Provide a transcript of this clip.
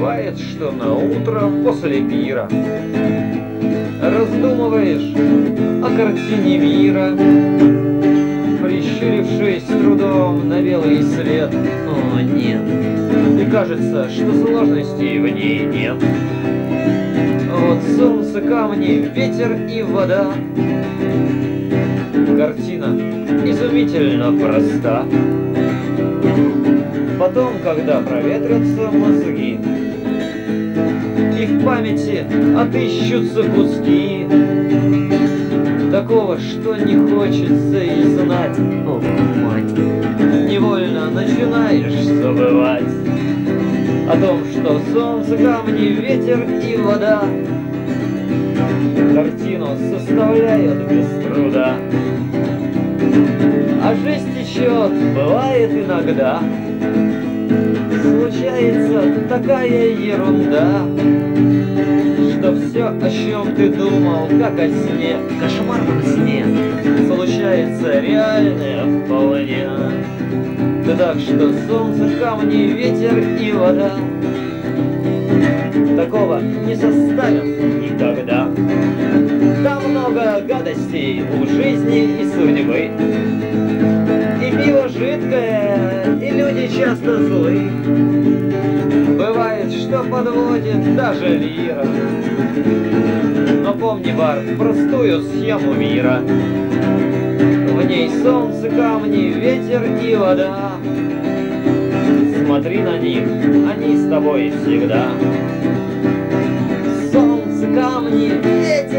Бывает, что на утро после пира раздумываешь о картине мира, прищурившись с трудом на белый свет. О, нет, и кажется, что сложностей в ней нет. Вот солнце, камни, ветер и вода. Картина изумительно проста. Потом, когда проветрятся мозги и в памяти отыщутся куски такого, что не хочется и знать, ох, мать, невольно начинаешь забывать о том, что солнце, камни, ветер и вода картину составляют без труда. А жизнь течет, бывает иногда, случается такая ерунда, что все, о чем ты думал, как о сне, кошмарном сне, случается реальное вполне. Да так что солнце, камни, ветер и вода такого не составят никогда. Там много гадостей у жизни и судьбы, и пиво жидкое, и люди часто злы. Бывает, что подводит даже лира, но помни, бар, простую схему мира. В ней солнце, камни, ветер и вода. Смотри на них, они с тобой всегда. Солнце, камни, ветер